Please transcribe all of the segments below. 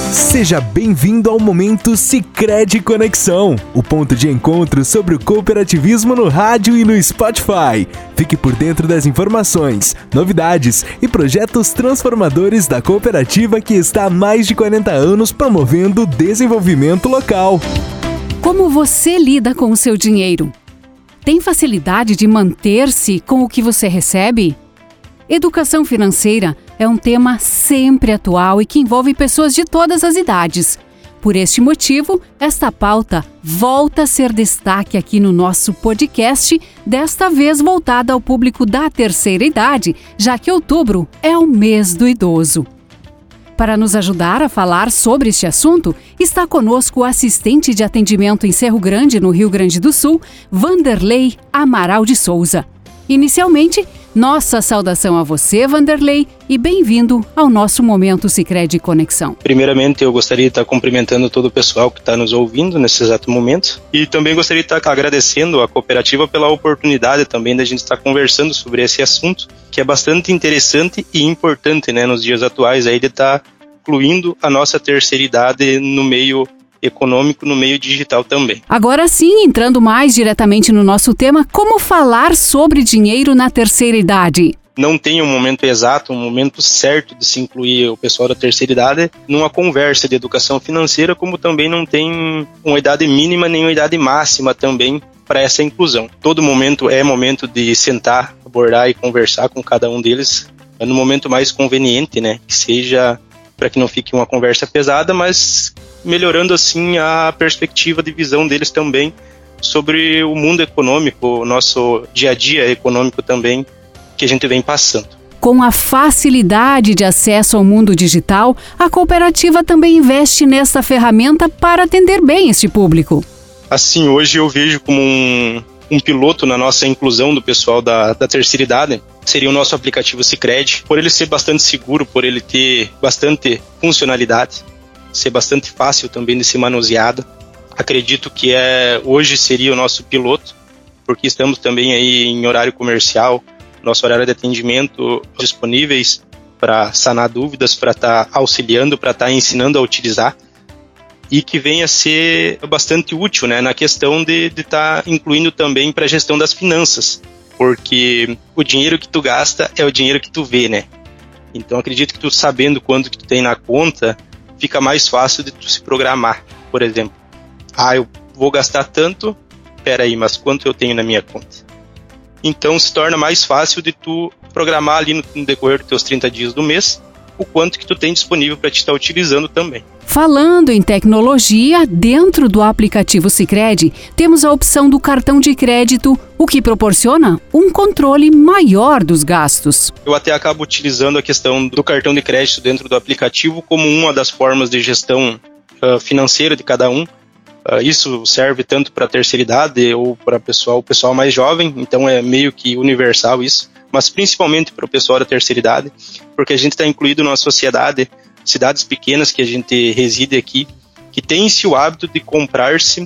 Seja bem-vindo ao Momento Sicredi Conexão, o ponto de encontro sobre o cooperativismo no rádio e no Spotify. Fique por dentro das informações, novidades e projetos transformadores da cooperativa que está há mais de 40 anos promovendo o desenvolvimento local. Como você lida com o seu dinheiro? Tem facilidade de manter-se com o que você recebe? Educação financeira é um tema sempre atual e que envolve pessoas de todas as idades. Por este motivo, esta pauta volta a ser destaque aqui no nosso podcast, desta vez voltada ao público da terceira idade, já que outubro é o mês do idoso. Para nos ajudar a falar sobre este assunto, está conosco o assistente de atendimento em Cerro Grande, no Rio Grande do Sul, Vanderlei Amaral de Souza. Inicialmente, nossa saudação a você, Vanderlei, e bem-vindo ao nosso Momento Sicredi Conexão. Primeiramente, eu gostaria de estar cumprimentando todo o pessoal que está nos ouvindo nesse exato momento e também gostaria de estar agradecendo a cooperativa pela oportunidade também da gente estar conversando sobre esse assunto, que é bastante interessante e importante, né, nos dias atuais, aí de estar incluindo a nossa terceira idade no meio econômico, no meio digital também. Agora sim, entrando mais diretamente no nosso tema, como falar sobre dinheiro na terceira idade? Não tem um momento exato, um momento certo de se incluir o pessoal da terceira idade numa conversa de educação financeira, como também não tem uma idade mínima nem uma idade máxima também para essa inclusão. Todo momento é momento de sentar, abordar e conversar com cada um deles no momento mais conveniente, né? Que seja para que não fique uma conversa pesada, mas melhorando assim a perspectiva de visão deles também sobre o mundo econômico, o nosso dia a dia econômico também que a gente vem passando. Com a facilidade de acesso ao mundo digital, a cooperativa também investe nesta ferramenta para atender bem este público. Assim, hoje eu vejo como um piloto na nossa inclusão do pessoal da terceira idade, seria o nosso aplicativo Sicredi, por ele ser bastante seguro, por ele ter bastante funcionalidade, ser bastante fácil também de ser manuseado. Acredito que hoje seria o nosso piloto, porque estamos também aí em horário comercial, nosso horário de atendimento disponíveis para sanar dúvidas, para estar auxiliando, para estar ensinando a utilizar, e que venha a ser bastante útil, né, na questão de estar incluindo também para a gestão das finanças, porque o dinheiro que tu gasta é o dinheiro que tu vê, né? Então acredito que tu sabendo quanto que tu tem na conta, fica mais fácil de tu se programar. Por exemplo, eu vou gastar tanto, peraí, mas quanto eu tenho na minha conta? Então se torna mais fácil de tu programar ali no decorrer dos teus 30 dias do mês, o quanto que tu tem disponível para te estar utilizando também. Falando em tecnologia, dentro do aplicativo Sicredi, temos a opção do cartão de crédito, o que proporciona um controle maior dos gastos. Eu até acabo utilizando a questão do cartão de crédito dentro do aplicativo como uma das formas de gestão financeira de cada um. Isso serve tanto para a terceira idade ou para o pessoal mais jovem, então é meio que universal isso, mas principalmente para o pessoal da terceira idade, porque a gente está incluído numa sociedade, cidades pequenas que a gente reside aqui, que tem-se o hábito de comprar-se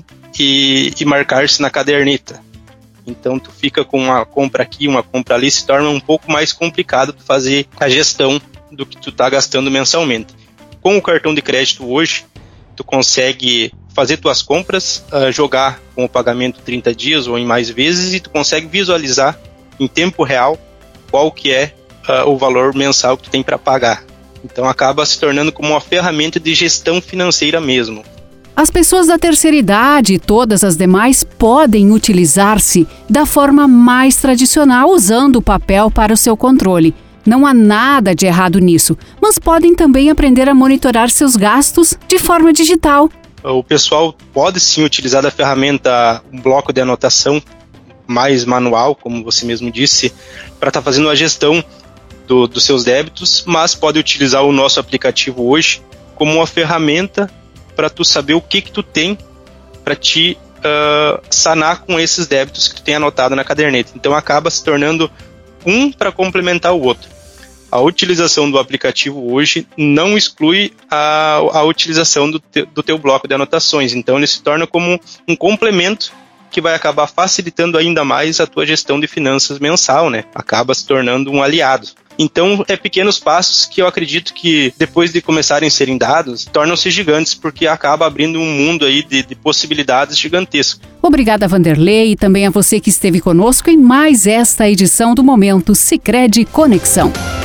e marcar-se na caderneta. Então tu fica com uma compra aqui, uma compra ali, se torna um pouco mais complicado de fazer a gestão do que tu está gastando mensalmente. Com o cartão de crédito hoje, tu consegue fazer tuas compras, jogar com o pagamento 30 dias ou em mais vezes, e tu consegue visualizar em tempo real qual que é o valor mensal que tu tem para pagar. Então acaba se tornando como uma ferramenta de gestão financeira mesmo. As pessoas da terceira idade e todas as demais podem utilizar-se da forma mais tradicional, usando o papel para o seu controle. Não há nada de errado nisso, mas podem também aprender a monitorar seus gastos de forma digital. O pessoal pode sim utilizar da ferramenta um bloco de anotação mais manual, como você mesmo disse, para estar fazendo a gestão dos seus débitos, mas pode utilizar o nosso aplicativo hoje como uma ferramenta para tu saber o que tu tem para te sanar com esses débitos que tu tem anotado na caderneta. Então acaba se tornando um para complementar o outro. A utilização do aplicativo hoje não exclui a utilização do teu bloco de anotações. Então ele se torna como um complemento que vai acabar facilitando ainda mais a tua gestão de finanças mensal, né? Acaba se tornando um aliado. Então, é pequenos passos que eu acredito que, depois de começarem a serem dados, tornam-se gigantes, porque acaba abrindo um mundo aí de possibilidades gigantescas. Obrigada, Vanderlei, e também a você que esteve conosco em mais esta edição do Momento Sicredi Conexão.